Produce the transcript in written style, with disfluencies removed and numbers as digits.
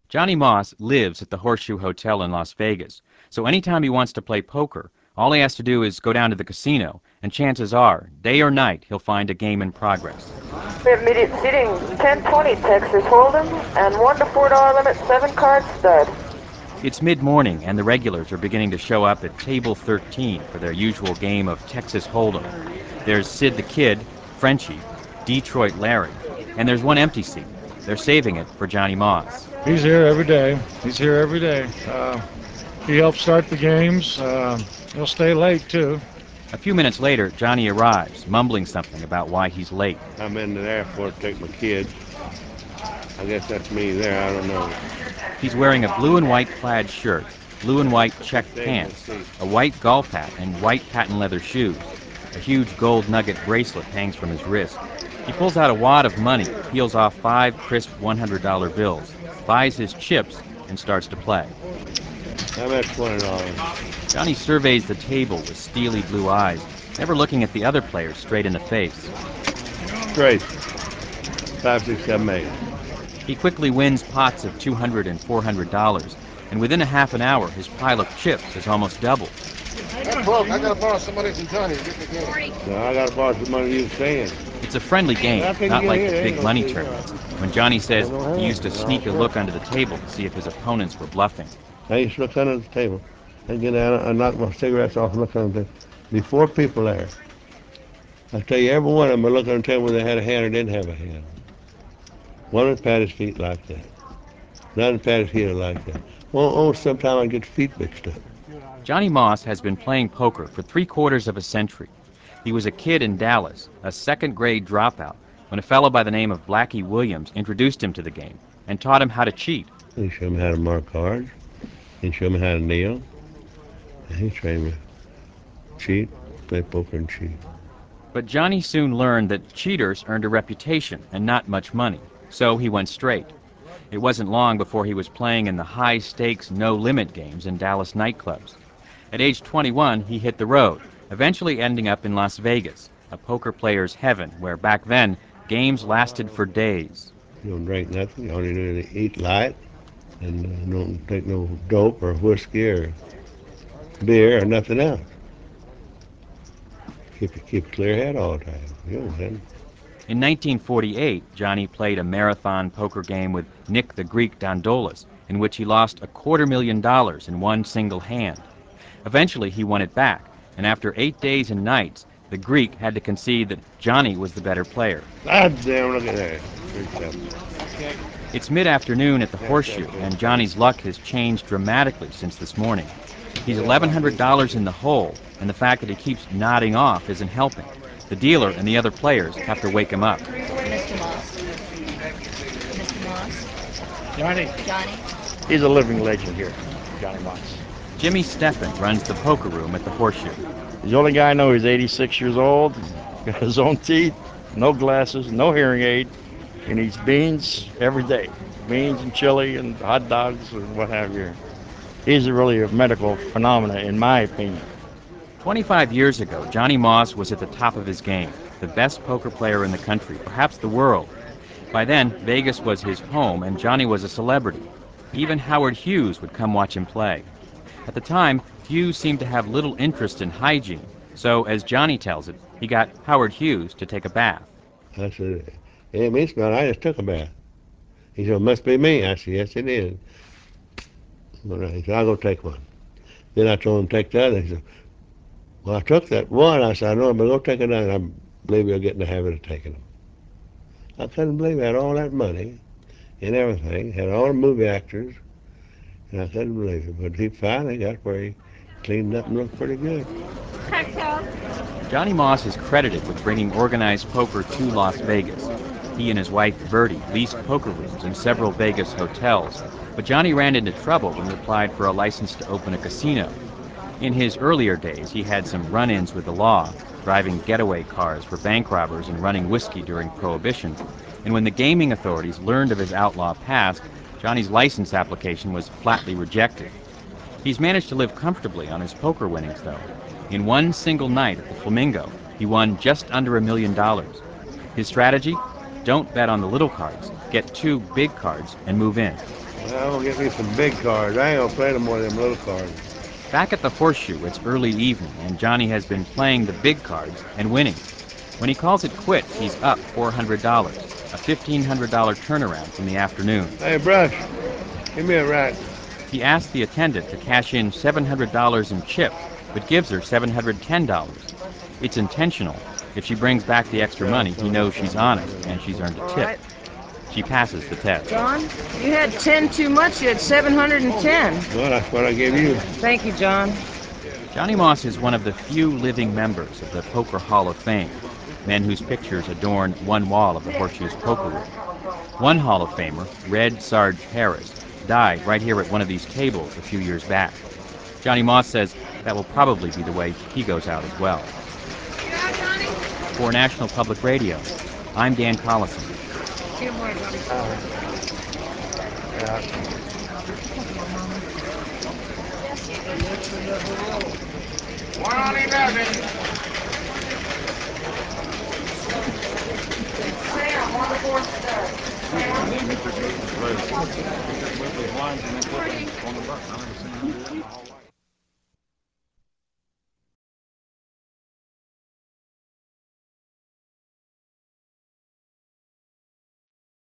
Johnny Moss lives at the Horseshoe Hotel in Las Vegas, so anytime he wants to play poker, all he has to do is go down to the casino, and chances are, day or night, he'll find a game in progress. We have immediate seating 1020 Texas Hold'em and $1 to $4 limit 7-card stud. It's mid-morning, and the regulars are beginning to show up at table 13 for their usual game of Texas Hold'em. There's Sid the Kid, Frenchie, Detroit Larry, and there's one empty seat. They're saving it for Johnny Moss. He's here every day. He's here every day. He helps start the games. He'll stay late, too. A few minutes later, Johnny arrives, mumbling something about why he's late. I'm in the airport to take my kids. I guess that's me there, I don't know. He's wearing a blue and white plaid shirt, blue and white checked pants, a white golf hat, and white patent leather shoes. A huge gold nugget bracelet hangs from his wrist. He pulls out a wad of money, peels off 5 crisp $100 bills, buys his chips, and starts to play. I'm at $20. Johnny surveys the table with steely blue eyes, never looking at the other players straight in the face. Straight. 5, 6, 7, 8. He quickly wins pots of $200 and $400, and within a half an hour, his pile of chips has almost doubled. I'm broke. I gotta borrow some money from Johnny to get the game. No, I gotta borrow some money you're saying. It's a friendly game, not like the big money tournaments, when Johnny says he used to sneak a look under the table to see if his opponents were bluffing. I used to look under the table. I'd get down and knock my cigarettes off and look under the table. Before people there. I tell you, every one of them would look under the table whether they had a hand or didn't have a hand. One would pat his feet like that. None would pat his feet like that. Oh, sometimes I'd get feet mixed up. Johnny Moss has been playing poker for 3/4 of a century. He was a kid in Dallas, a second-grade dropout, when a fellow by the name of Blackie Williams introduced him to the game and taught him how to cheat. He showed me how to mark cards. He showed me how to kneel. And he trained me to cheat, play poker and cheat. But Johnny soon learned that cheaters earned a reputation and not much money, so he went straight. It wasn't long before he was playing in the high-stakes, no-limit games in Dallas nightclubs. At age 21, he hit the road, eventually ending up in Las Vegas, a poker player's heaven where back then, games lasted for days. You don't drink nothing. All you do is eat light and don't take no dope or whiskey or beer or nothing else. Keep a clear head all the time. You understand? In 1948, Johnny played a marathon poker game with Nick the Greek Dandolas, in which he lost $250,000 in one single hand. Eventually, he won it back, and after 8 days and nights, the Greek had to concede that Johnny was the better player. God damn, look at that. It's mid-afternoon at the Horseshoe, and Johnny's luck has changed dramatically since this morning. He's $1,100 in the hole, and the fact that he keeps nodding off isn't helping. The dealer and the other players have to wake him up. Mr. Moss. Mr. Moss. Johnny. Johnny. He's a living legend here, Johnny Moss. Jimmy Steffen runs the poker room at the Horseshoe. He's the only guy I know. He's 86 years old, got his own teeth, no glasses, no hearing aid, and eats beans every day. Beans and chili and hot dogs and what have you. He's really a medical phenomenon, in my opinion. 25 years ago, Johnny Moss was at the top of his game, the best poker player in the country, perhaps the world. By then, Vegas was his home, and Johnny was a celebrity. Even Howard Hughes would come watch him play. At the time, Hughes seemed to have little interest in hygiene, so, as Johnny tells it, he got Howard Hughes to take a bath. I said, it ain't me smell, I just took a bath. He said, it must be me. I said, yes, it is. He said, I'll go take one. Then I told him to take the other. He said, well, I took that one. I said, I know, but go take another. I believe you'll get in the habit of taking them. I couldn't believe I had all that money and everything, had all the movie actors, and I couldn't believe it. But he finally got where he cleaned up and looked pretty good. Johnny Moss is credited with bringing organized poker to Las Vegas. He and his wife, Bertie, leased poker rooms in several Vegas hotels, but Johnny ran into trouble when he applied for a license to open a casino. In his earlier days, he had some run-ins with the law, driving getaway cars for bank robbers and running whiskey during Prohibition. And when the gaming authorities learned of his outlaw past, Johnny's license application was flatly rejected. He's managed to live comfortably on his poker winnings, though. In one single night at the Flamingo, he won just under $1 million. His strategy? Don't bet on the little cards. Get 2 big cards and move in. I'm gonna get me some big cards. I ain't gonna play no more of them little cards. Back at the Horseshoe, it's early evening, and Johnny has been playing the big cards and winning. When he calls it quits, he's up $400, a $1,500 turnaround from the afternoon. Hey, Brush, give me a rack. He asks the attendant to cash in $700 in chips, but gives her $710. It's intentional. If she brings back the extra money, he knows she's honest, and she's earned a tip. She passes the test. John, you had 10 too much. You had 710. Well, that's what I gave you. Thank you, John. Johnny Moss is one of the few living members of the Poker Hall of Fame, men whose pictures adorn one wall of the Horseshoe's poker room. One Hall of Famer, Red Sarge Harris, died right here at one of these tables a few years back. Johnny Moss says that will probably be the way he goes out as well. For National Public Radio, I'm Dan Collison. One on 11. Sam, on the fourth stud. He just moved his lines and then put them on the button. I've never seen him do that in my whole life.